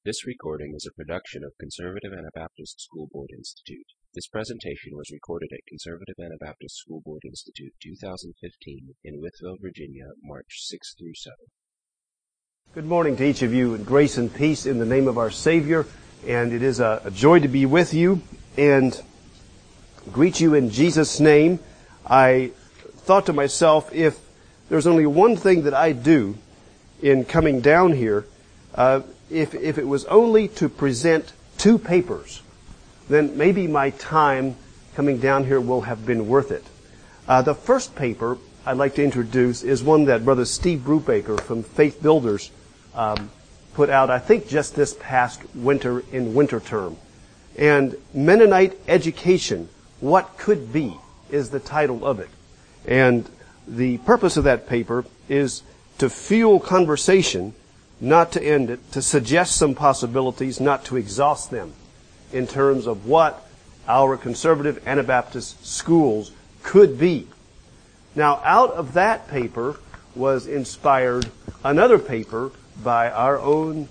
This recording is a production of Conservative Anabaptist School Board Institute. This presentation was recorded at Conservative Anabaptist School Board Institute 2015 in Wytheville, Virginia, March 6 through 7. Good morning to each of you, and grace and peace in the name of our Savior. And it is a joy to be with you and greet you in Jesus' name. I thought to myself, if there's only one thing that I do in coming down here, if it was only to present two papers, then maybe my time coming down here will have been worth it. The first paper I'd like to introduce is one that Brother Steve Brubaker from Faith Builders put out, I think, just this past winter in winter term. And Mennonite Education, What Could Be, is the title of it. And the purpose of that paper is to fuel conversation, not to end it, to suggest some possibilities, not to exhaust them, in terms of what our conservative Anabaptist schools could be. Now, out of that paper was inspired another paper by our own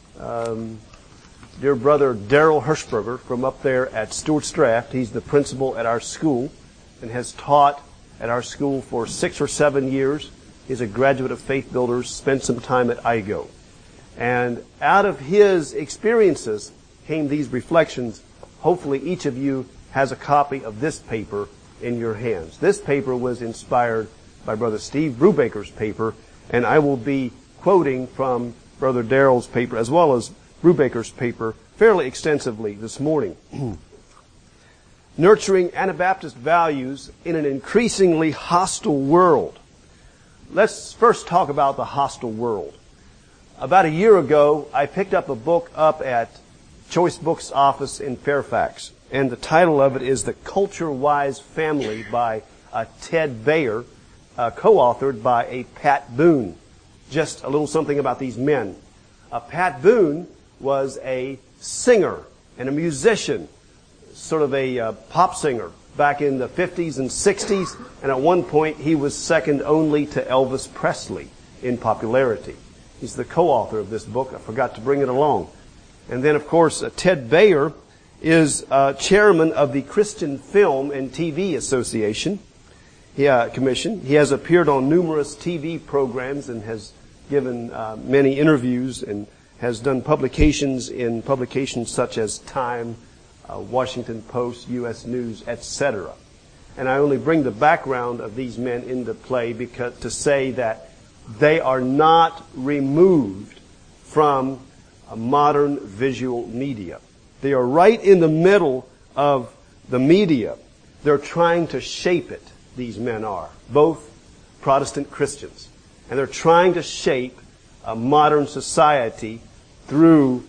dear brother Darrell Hirschberger from up there at Stewart's Draft. He's the principal at our school and has taught at our school for 6 or 7 years. He's a graduate of Faith Builders, spent some time at IGO. And out of his experiences came these reflections. Hopefully each of you has a copy of this paper in your hands. This paper was inspired by Brother Steve Brubaker's paper, and I will be quoting from Brother Darrell's paper as well as Brubaker's paper fairly extensively this morning. Nurturing Anabaptist values in an increasingly hostile world. Let's first talk about the hostile world. About a year ago, I picked up a book up at Choice Books office in Fairfax, and the title of it is The Culture-Wise Family by Ted Bayer, co-authored by a Pat Boone. Just a little something about these men. Pat Boone was a singer and a musician, sort of a pop singer back in the 50s and 60s, and at one point he was second only to Elvis Presley in popularity. He's the co-author of this book. I forgot to bring it along. And then, of course, Ted Bayer is chairman of the Christian Film and TV Association Commission. He has appeared on numerous TV programs and has given many interviews and has done publications in publications such as Time, Washington Post, U.S. News, etc. And I only bring the background of these men into play because to say that they are not removed from modern visual media. They are right in the middle of the media. They're trying to shape it, these men are, both Protestant Christians. And they're trying to shape a modern society through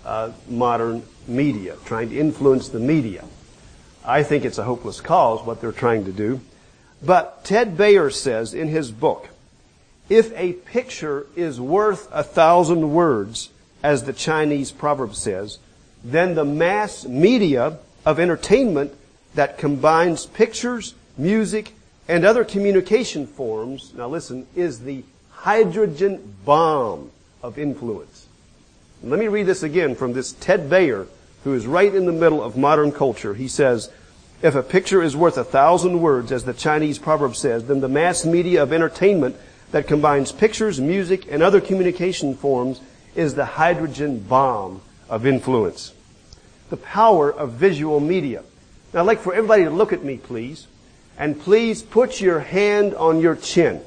modern media, trying to influence the media. I think it's a hopeless cause, what they're trying to do. But Ted Bayer says in his book, if a picture is worth 1,000 words, as the Chinese proverb says, then the mass media of entertainment that combines pictures, music, and other communication forms, now listen, is the hydrogen bomb of influence. And let me read this again from this Ted Bayer, who is right in the middle of modern culture. He says, if a picture is worth 1,000 words, as the Chinese proverb says, then the mass media of entertainment that combines pictures, music, and other communication forms is the hydrogen bomb of influence. The power of visual media. Now I'd like for everybody to look at me, please. And please put your hand on your chin.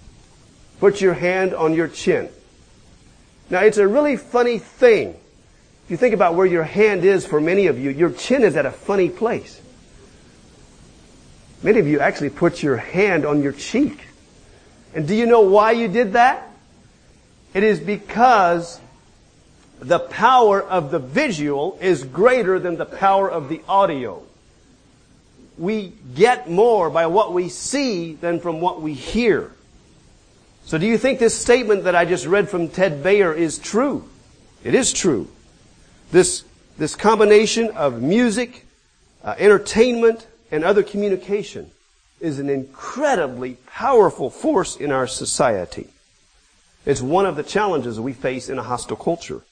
Put your hand on your chin. Now it's a really funny thing. If you think about where your hand is for many of you, your chin is at a funny place. Many of you actually put your hand on your cheek. And do you know why you did that? It is because the power of the visual is greater than the power of the audio. We get more by what we see than from what we hear. So do you think this statement that I just read from Ted Bayer is true? It is true. This combination of music, entertainment, and other communication is an incredibly powerful force in our society. It's one of the challenges we face in a hostile culture.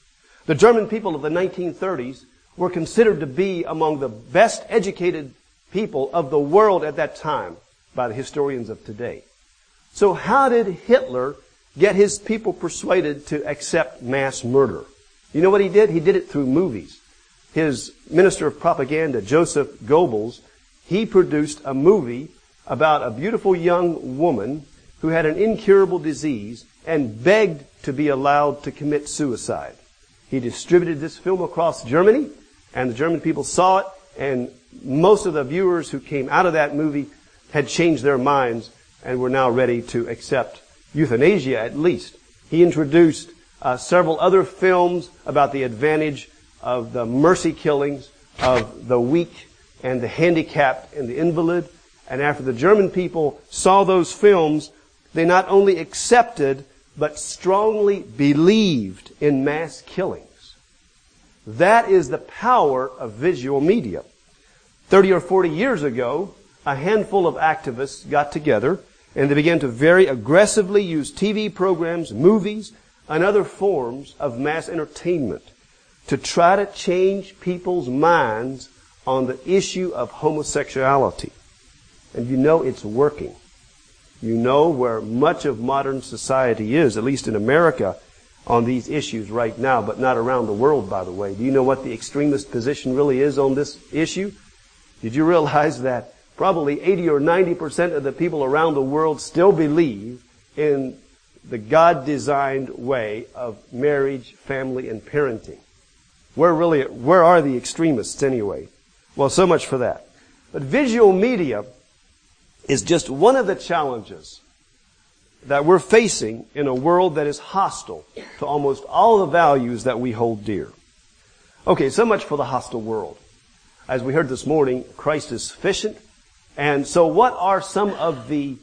The German people of the 1930s were considered to be among the best educated people of the world at that time by the historians of today. So how did Hitler get his people persuaded to accept mass murder? You know what he did? He did it through movies. His minister of propaganda, Joseph Goebbels, he produced a movie about a beautiful young woman who had an incurable disease and begged to be allowed to commit suicide. He distributed this film across Germany, and the German people saw it, and most of the viewers who came out of that movie had changed their minds and were now ready to accept euthanasia at least. He introduced several other films about the advantage of the mercy killings of the weak and the handicapped and the invalid. And after the German people saw those films, they not only accepted but strongly believed in mass killings. That is the power of visual media. 30 or 40 years ago, a handful of activists got together and they began to very aggressively use TV programs, movies, and other forms of mass entertainment to try to change people's minds on the issue of homosexuality. And you know it's working. You know where much of modern society is, at least in America, on these issues right now, but not around the world, by the way. Do you know what the extremist position really is on this issue? Did you realize that probably 80 or 90% of the people around the world still believe in the God-designed way of marriage, family, and parenting? Where are the extremists anyway? Well, so much for that. But visual media is just one of the challenges that we're facing in a world that is hostile to almost all the values that we hold dear. Okay, so much for the hostile world. As we heard this morning, Christ is sufficient. And so what are some of the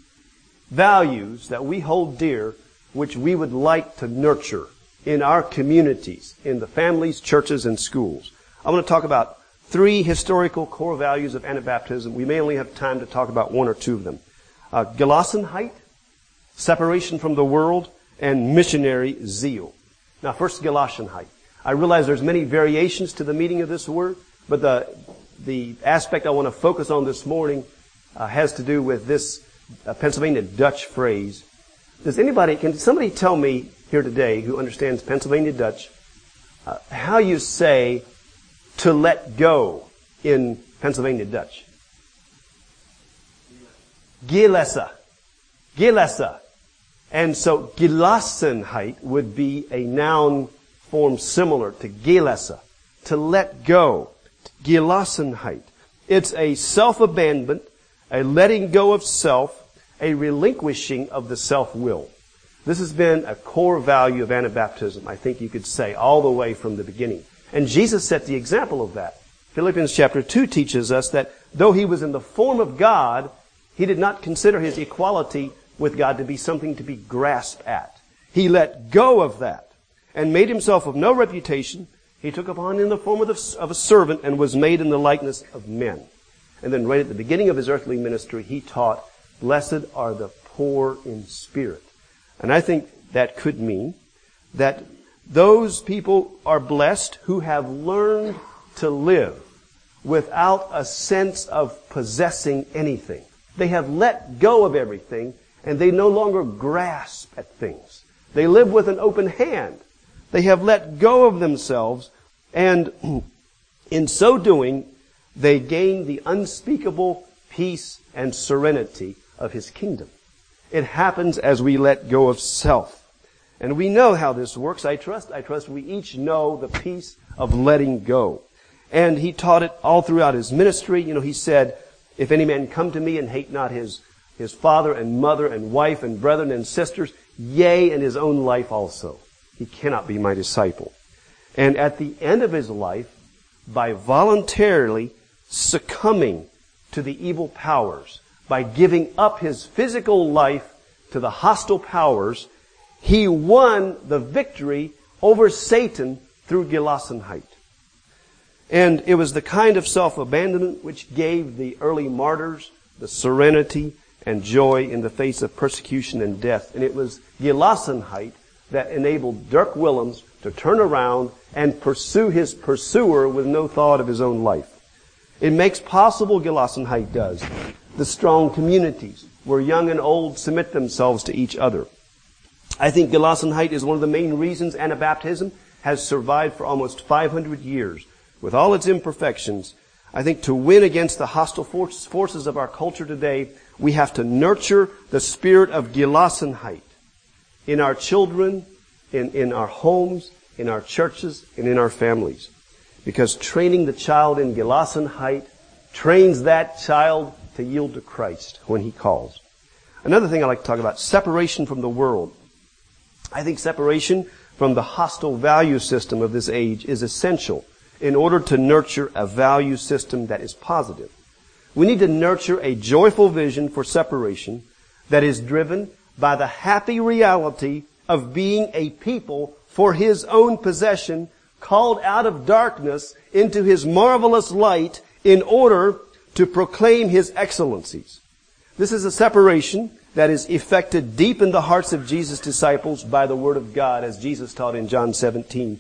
values that we hold dear which we would like to nurture in our communities, in the families, churches, and schools? I want to talk about 3 historical core values of Anabaptism. We may only have time to talk about 1 or 2 of them. Gelassenheit, separation from the world, and missionary zeal. Now, first, Gelassenheit. I realize there's many variations to the meaning of this word, but the aspect I want to focus on this morning has to do with this Pennsylvania Dutch phrase. Can somebody tell me here today who understands Pennsylvania Dutch how you say to let go in Pennsylvania Dutch? Gelassen. Gelassen. And so Gelassenheit would be a noun form similar to Gelassen, to let go. Gelassenheit. It's a self-abandonment, a letting go of self, a relinquishing of the self-will. This has been a core value of Anabaptism, I think you could say, all the way from the beginning. And Jesus set the example of that. Philippians chapter 2 teaches us that though he was in the form of God, he did not consider his equality with God to be something to be grasped at. He let go of that and made himself of no reputation. He took upon him the form of a servant and was made in the likeness of men. And then right at the beginning of his earthly ministry, he taught, blessed are the poor in spirit. And I think that could mean that those people are blessed who have learned to live without a sense of possessing anything. They have let go of everything and they no longer grasp at things. They live with an open hand. They have let go of themselves, and in so doing, they gain the unspeakable peace and serenity of his kingdom. It happens as we let go of self. And we know how this works, I trust. I trust we each know the peace of letting go. And he taught it all throughout his ministry. You know, he said, if any man come to me and hate not his father and mother and wife and brethren and sisters, yea, and his own life also, he cannot be my disciple. And at the end of his life, by voluntarily succumbing to the evil powers, by giving up his physical life to the hostile powers, he won the victory over Satan through Gelassenheit. And it was the kind of self-abandonment which gave the early martyrs the serenity and joy in the face of persecution and death. And it was Gelassenheit that enabled Dirk Willems to turn around and pursue his pursuer with no thought of his own life. It makes possible, Gelassenheit does, the strong communities where young and old submit themselves to each other. I think Gelassenheit is one of the main reasons Anabaptism has survived for almost 500 years. With all its imperfections, I think to win against the hostile forces of our culture today, we have to nurture the spirit of Gelassenheit in our children, in our homes, in our churches, and in our families. Because training the child in Gelassenheit trains that child to yield to Christ when he calls. Another thing I like to talk about, separation from the world. I think separation from the hostile value system of this age is essential in order to nurture a value system that is positive. We need to nurture a joyful vision for separation that is driven by the happy reality of being a people for His own possession, called out of darkness into His marvelous light in order to proclaim His excellencies. This is a separation that is effected deep in the hearts of Jesus' disciples by the Word of God, as Jesus taught in John 17.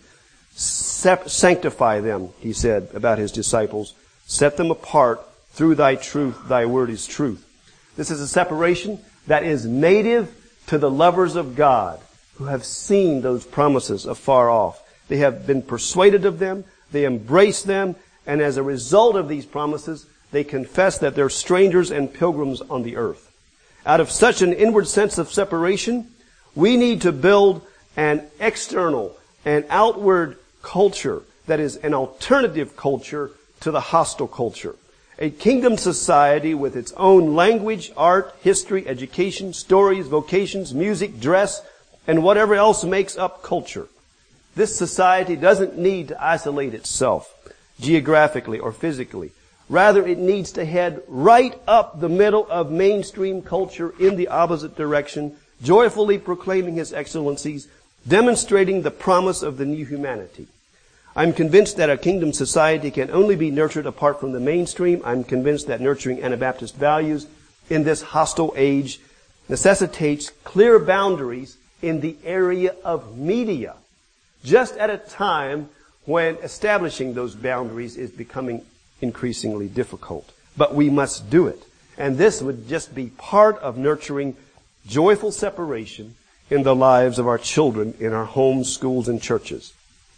Sanctify them, He said about His disciples. Set them apart through Thy truth. Thy Word is truth. This is a separation that is native to the lovers of God who have seen those promises afar off. They have been persuaded of them, they embrace them, and as a result of these promises, they confess that they're strangers and pilgrims on the earth. Out of such an inward sense of separation, we need to build an external and outward culture that is an alternative culture to the hostile culture. A kingdom society with its own language, art, history, education, stories, vocations, music, dress, and whatever else makes up culture. This society doesn't need to isolate itself geographically or physically. Rather, it needs to head right up the middle of mainstream culture in the opposite direction, joyfully proclaiming His excellencies, demonstrating the promise of the new humanity. I'm convinced that a kingdom society can only be nurtured apart from the mainstream. I'm convinced that nurturing Anabaptist values in this hostile age necessitates clear boundaries in the area of media, just at a time when establishing those boundaries is becoming increasingly difficult. But we must do it. And this would just be part of nurturing joyful separation in the lives of our children, in our homes, schools, and churches.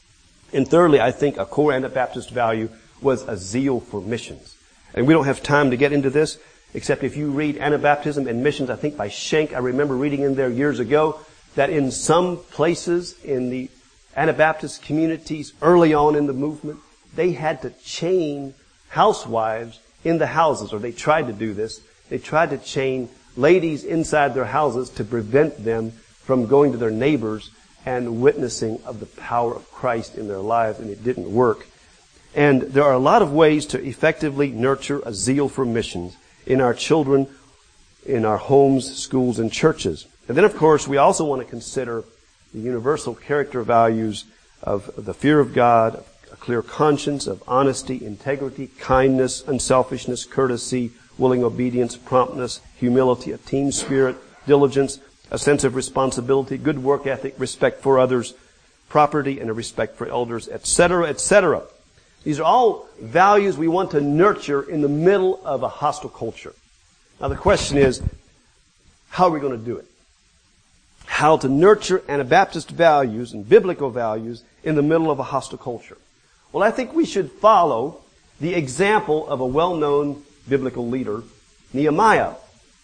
And thirdly, I think a core Anabaptist value was a zeal for missions. And we don't have time to get into this, except if you read Anabaptism and Missions, I think by Schenck, I remember reading in there years ago, that in some places in the Anabaptist communities early on in the movement, they had to chain housewives in the houses, or they tried to do this. They tried to chain ladies inside their houses to prevent them from going to their neighbors and witnessing of the power of Christ in their lives, and it didn't work. And there are a lot of ways to effectively nurture a zeal for missions in our children, in our homes, schools, and churches. And then, of course, we also want to consider the universal character values of the fear of God, a clear conscience, of honesty, integrity, kindness, unselfishness, courtesy, willing obedience, promptness, humility, a team spirit, diligence, a sense of responsibility, good work ethic, respect for others, property, and a respect for elders, etc., etc. These are all values we want to nurture in the middle of a hostile culture. Now the question is, how are we going to do it? How to nurture Anabaptist values and biblical values in the middle of a hostile culture? Well, I think we should follow the example of a well-known biblical leader, Nehemiah.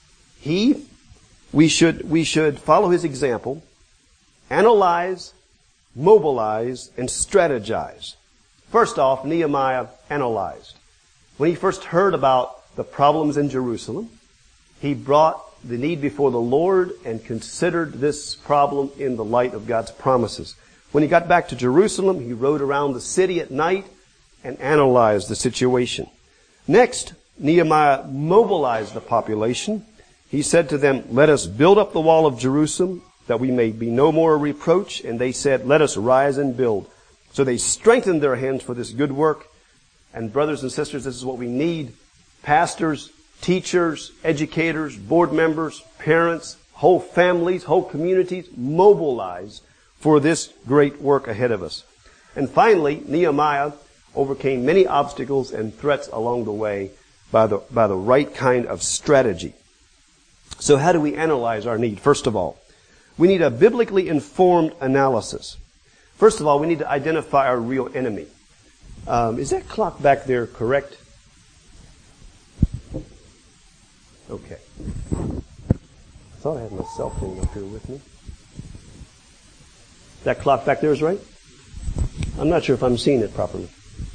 We should follow his example, analyze, mobilize, and strategize. First off, Nehemiah analyzed. When he first heard about the problems in Jerusalem, he brought the need before the Lord and considered this problem in the light of God's promises. When he got back to Jerusalem, he rode around the city at night and analyzed the situation. Next, Nehemiah mobilized the population. He said to them, "Let us build up the wall of Jerusalem, that we may be no more a reproach." And they said, "Let us rise and build." So they strengthened their hands for this good work. And brothers and sisters, this is what we need. Pastors, teachers, educators, board members, parents, whole families, whole communities mobilized for this great work ahead of us. And finally, Nehemiah overcame many obstacles and threats along the way by the right kind of strategy. So how do we analyze our need? First of all, we need a biblically informed analysis. First of all, we need to identify our real enemy. Is that clock back there correct? Okay. I thought I had my cell phone up here with me. That clock back there is right? I'm not sure if I'm seeing it properly.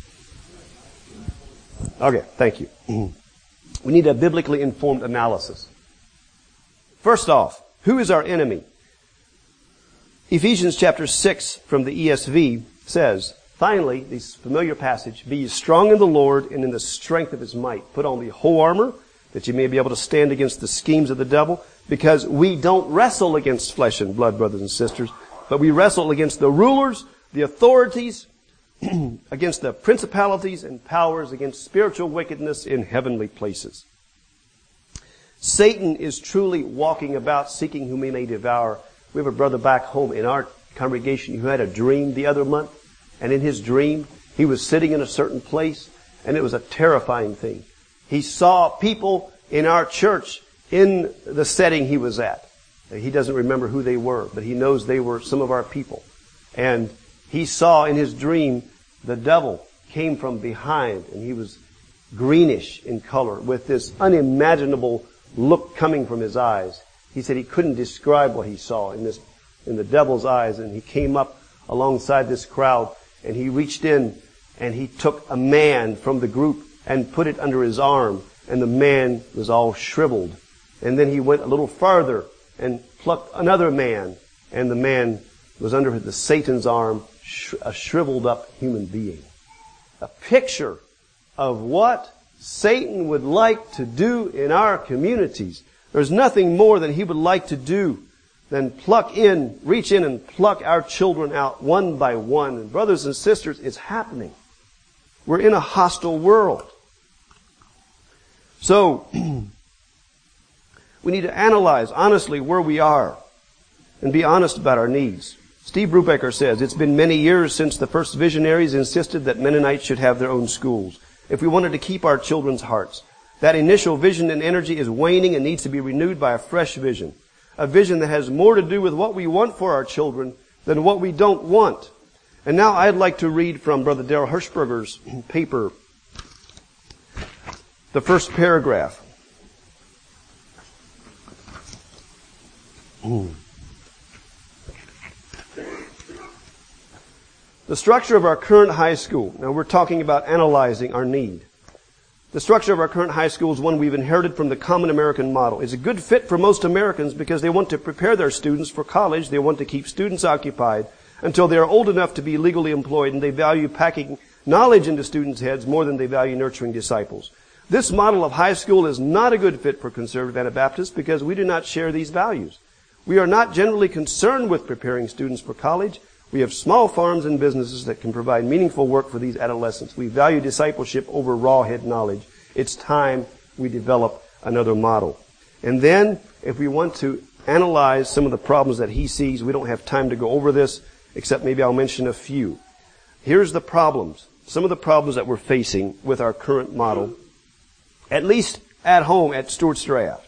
Okay, thank you. We need a biblically informed analysis. First off, who is our enemy? Ephesians chapter 6 from the ESV says, finally, this familiar passage, be ye strong in the Lord and in the strength of his might. Put on the whole armor that you may be able to stand against the schemes of the devil, because we don't wrestle against flesh and blood, brothers and sisters, but we wrestle against the rulers, the authorities, against the principalities and powers, against spiritual wickedness in heavenly places. Satan is truly walking about seeking whom he may devour. We have a brother back home in our congregation who had a dream the other month, and in his dream, he was sitting in a certain place, and it was a terrifying thing. He saw people in our church in the setting he was at. He doesn't remember who they were, but he knows they were some of our people. And he saw in his dream the devil came from behind, and he was greenish in color with this unimaginable look coming from his eyes. He said he couldn't describe what he saw in the devil's eyes, and he came up alongside this crowd, and he reached in and he took a man from the group and put it under his arm, and the man was all shriveled. And then he went a little farther and plucked another man, and the man was under the Satan's arm, a shriveled up human being. A picture of what Satan would like to do in our communities. There's nothing more than he would like to do than reach in and pluck our children out one by one. And brothers and sisters, it's happening. We're in a hostile world. So, we need to analyze honestly where we are and be honest about our needs. Steve Brubaker says, it's been many years since the first visionaries insisted that Mennonites should have their own schools. If we wanted to keep our children's hearts, that initial vision and energy is waning and needs to be renewed by a fresh vision. A vision that has more to do with what we want for our children than what we don't want. And now I'd like to read from Brother Darrell Hirschberger's paper, the first paragraph. The structure of our current high school. Now we're talking about analyzing our need. The structure of our current high school is one we've inherited from the common American model. It's a good fit for most Americans because they want to prepare their students for college. They want to keep students occupied until they are old enough to be legally employed, and they value packing knowledge into students' heads more than they value nurturing disciples. This model of high school is not a good fit for conservative Anabaptists because we do not share these values. We are not generally concerned with preparing students for college. We have small farms and businesses that can provide meaningful work for these adolescents. We value discipleship over raw head knowledge. It's time we develop another model. And then, if we want to analyze some of the problems that he sees, we don't have time to go over this, except maybe I'll mention a few. Here's the problems. Some of the problems that we're facing with our current model, at least at home at Stewart's Draft.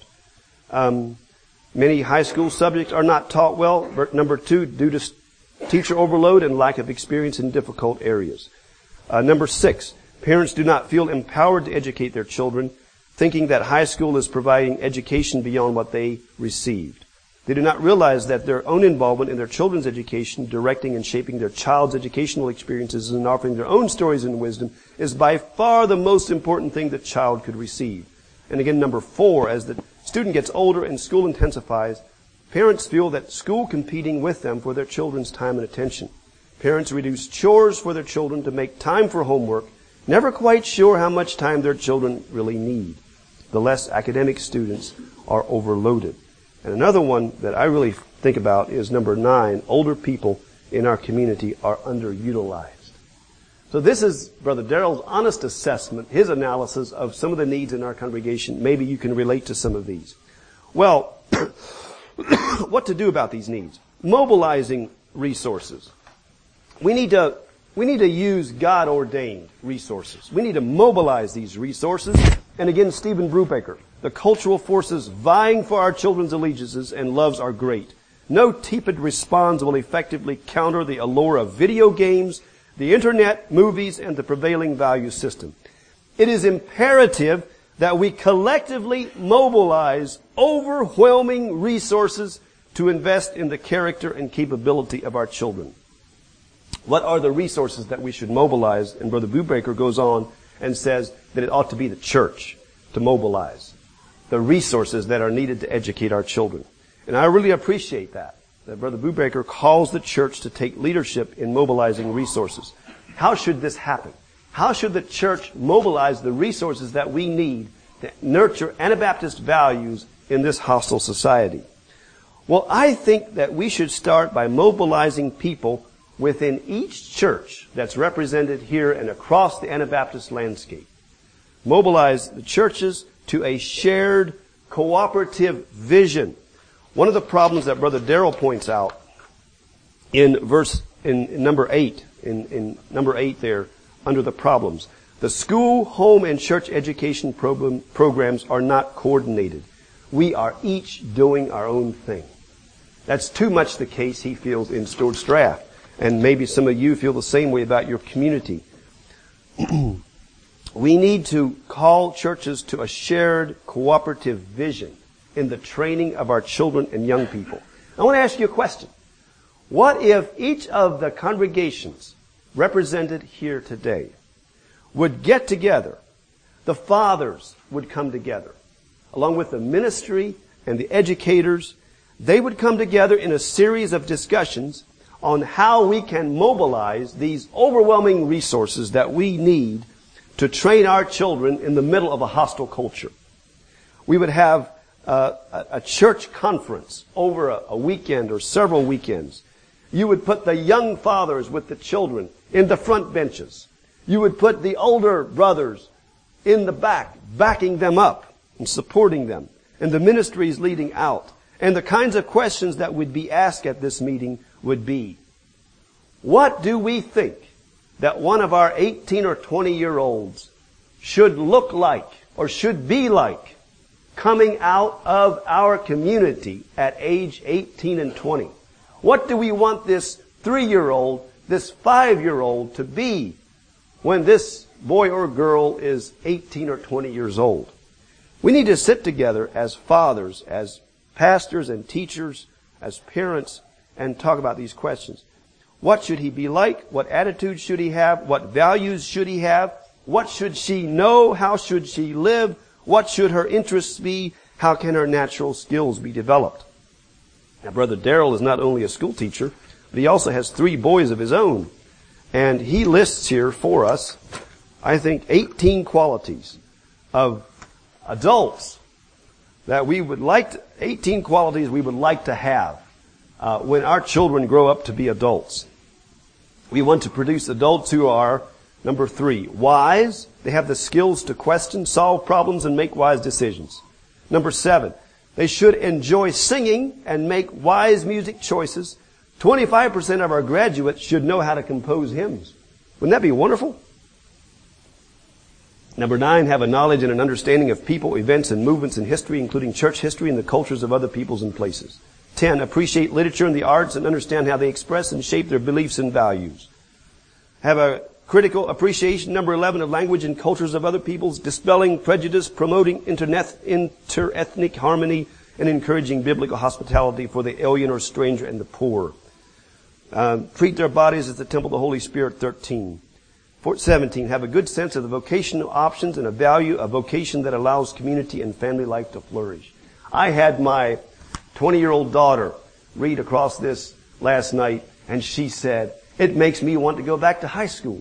Many high school subjects are not taught well. Number 2, due to teacher overload and lack of experience in difficult areas. Number 6, parents do not feel empowered to educate their children, thinking that high school is providing education beyond what they received. They do not realize that their own involvement in their children's education, directing and shaping their child's educational experiences and offering their own stories and wisdom is by far the most important thing the child could receive. And again, number 4, as the student gets older and school intensifies, parents feel that school competing with them for their children's time and attention. Parents reduce chores for their children to make time for homework, never quite sure how much time their children really need. The less academic students are overloaded. And another one that I really think about is number 9, older people in our community are underutilized. So this is Brother Darrell's honest assessment, his analysis of some of the needs in our congregation. Maybe you can relate to some of these. Well, what to do about these needs? Mobilizing resources. We need to use God-ordained resources. We need to mobilize these resources. And again, Stephen Brubaker, the cultural forces vying for our children's allegiances and loves are great. No tepid response will effectively counter the allure of video games, the internet, movies, and the prevailing value system. It is imperative that we collectively mobilize overwhelming resources to invest in the character and capability of our children. What are the resources that we should mobilize? And Brother Brubaker goes on and says that it ought to be the church to mobilize the resources that are needed to educate our children. And I really appreciate that Brother Brubaker calls the church to take leadership in mobilizing resources. How should this happen? How should the church mobilize the resources that we need to nurture Anabaptist values in this hostile society? Well, I think that we should start by mobilizing people within each church that's represented here and across the Anabaptist landscape. Mobilize the churches to a shared cooperative vision. One of the problems that Brother Darrell points out in number 8 there, under the problems. The school, home, and church education programs are not coordinated. We are each doing our own thing. That's too much the case, he feels, in Stuart Strath. And maybe some of you feel the same way about your community. We need to call churches to a shared cooperative vision in the training of our children and young people. I want to ask you a question. What if each of the congregations represented here today would get together, the fathers would come together, along with the ministry and the educators, they would come together in a series of discussions on how we can mobilize these overwhelming resources that we need to train our children in the middle of a hostile culture. We would have a church conference over a weekend or several weekends. You would put the young fathers with the children in the front benches. You would put the older brothers in the back, backing them up and supporting them, and the ministries leading out. And the kinds of questions that would be asked at this meeting would be, what do we think that one of our 18 or 20-year-olds should look like or should be like coming out of our community at age 18 and 20? What do we want this 3-year-old, this 5-year-old to be when this boy or girl is 18 or 20 years old? We need to sit together as fathers, as pastors and teachers, as parents, and talk about these questions. What should he be like? What attitudes should he have? What values should he have? What should she know? How should she live? What should her interests be? How can her natural skills be developed? Now, Brother Darrell is not only a school teacher, but he also has 3 boys of his own. And he lists here for us, I think, 18 qualities of adults that we would like to, 18 qualities we would like to have when our children grow up to be adults. We want to produce adults who are, number 3, wise. They have the skills to question, solve problems, and make wise decisions. Number 7, they should enjoy singing and make wise music choices. 25% of our graduates should know how to compose hymns. Wouldn't that be wonderful? Number 9, have a knowledge and an understanding of people, events, and movements in history, including church history and the cultures of other peoples and places. 10, appreciate literature and the arts and understand how they express and shape their beliefs and values. Have a critical appreciation, number 11, of language and cultures of other peoples, dispelling prejudice, promoting inter-ethnic harmony, and encouraging biblical hospitality for the alien or stranger and the poor. Treat their bodies as the temple of the Holy Spirit, 13. 17, have a good sense of the vocational options and a value of vocation that allows community and family life to flourish. I had my 20-year-old daughter read across this last night, and she said, it makes me want to go back to high school.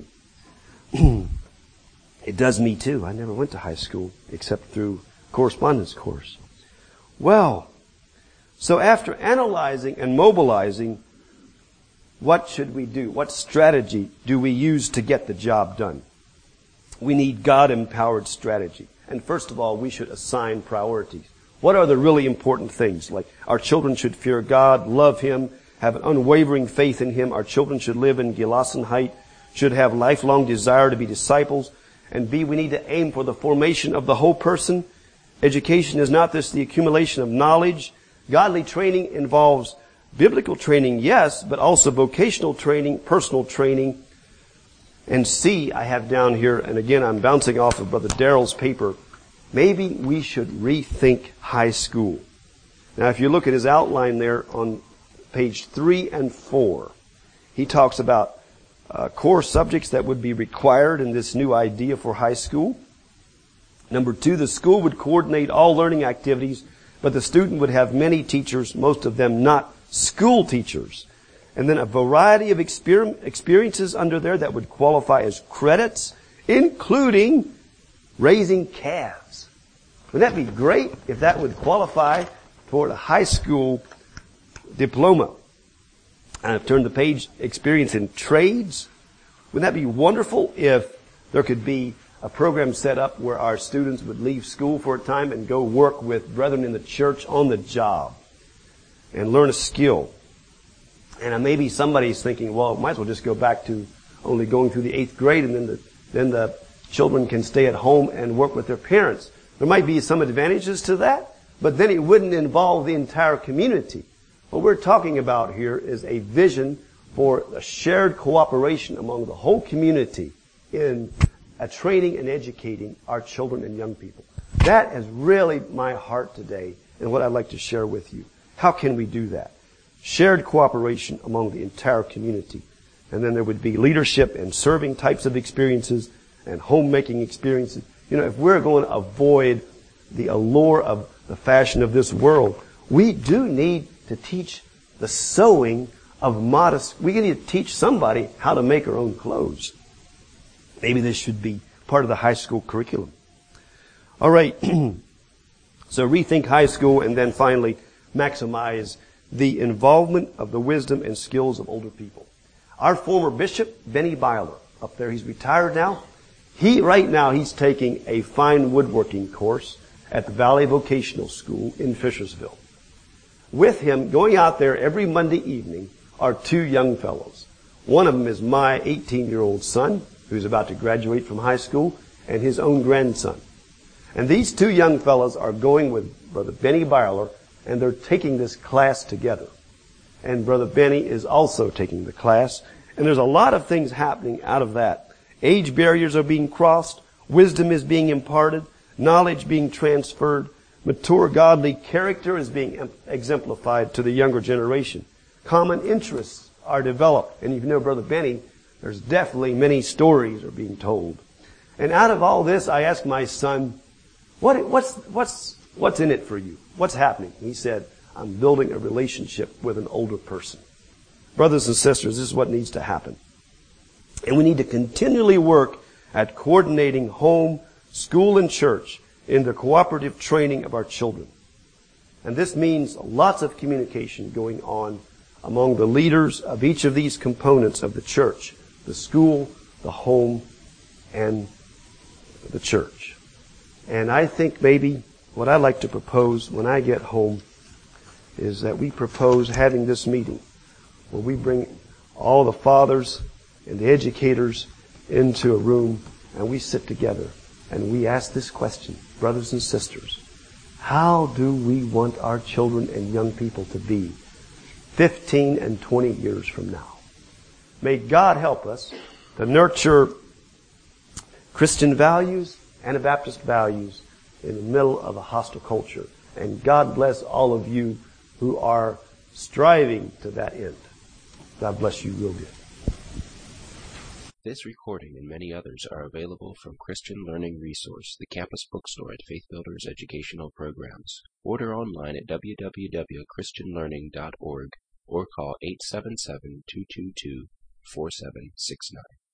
It does me too. I never went to high school except through correspondence course. Well, so after analyzing and mobilizing, what should we do? What strategy do we use to get the job done? We need God-empowered strategy. And first of all, we should assign priorities. What are the really important things? Like our children should fear God, love Him, have an unwavering faith in Him. Our children should live in Gelassenheit, should have lifelong desire to be disciples. And B, we need to aim for the formation of the whole person. Education is not just the accumulation of knowledge. Godly training involves biblical training, yes, but also vocational training, personal training. And C, I have down here, and again, I'm bouncing off of Brother Darrell's paper, maybe we should rethink high school. Now, if you look at his outline there on page 3 and 4, he talks about core subjects that would be required in this new idea for high school. Number 2, the school would coordinate all learning activities, but the student would have many teachers, most of them not school teachers. And then a variety of experiences under there that would qualify as credits, including raising calves. Wouldn't that be great if that would qualify for a high school diploma? And I've turned the page, experience in trades. Wouldn't that be wonderful if there could be a program set up where our students would leave school for a time and go work with brethren in the church on the job and learn a skill? And maybe somebody's thinking, well, might as well just go back to only going through the 8th grade and then the children can stay at home and work with their parents. There might be some advantages to that, but then it wouldn't involve the entire community. What we're talking about here is a vision for a shared cooperation among the whole community in training and educating our children and young people. That is really my heart today and what I'd like to share with you. How can we do that? Shared cooperation among the entire community. And then there would be leadership and serving types of experiences and homemaking experiences. You know, if we're going to avoid the allure of the fashion of this world, we do need to teach the sewing of modest. We need to teach somebody how to make our own clothes. Maybe this should be part of the high school curriculum. All right. So rethink high school, and then finally maximize the involvement of the wisdom and skills of older people. Our former bishop, Benny Byler, up there, he's retired now. Right now he's taking a fine woodworking course at the Valley Vocational School in Fishersville. With him, going out there every Monday evening, are 2 young fellows. One of them is my 18-year-old son, who's about to graduate from high school, and his own grandson. And these 2 young fellows are going with Brother Benny Byler, and they're taking this class together. And Brother Benny is also taking the class. And there's a lot of things happening out of that. Age barriers are being crossed. Wisdom is being imparted. Knowledge being transferred. Mature godly character is being exemplified to the younger generation. Common interests are developed. And if you know Brother Benny, there's definitely many stories are being told. And out of all this, I asked my son, what's in it for you? What's happening? He said, I'm building a relationship with an older person. Brothers and sisters, this is what needs to happen. And we need to continually work at coordinating home, school, and church in the cooperative training of our children. And this means lots of communication going on among the leaders of each of these components of the church, the school, the home, and the church. And I think maybe what I'd like to propose when I get home is that we propose having this meeting where we bring all the fathers and the educators into a room and we sit together and we ask this question, brothers and sisters, how do we want our children and young people to be 15 and 20 years from now? May God help us to nurture Christian values, Anabaptist values in the middle of a hostile culture. And God bless all of you who are striving to that end. God bless you real good. This recording and many others are available from Christian Learning Resource, the campus bookstore at Faith Builders Educational Programs. Order online at www.christianlearning.org or call 877-222-4769.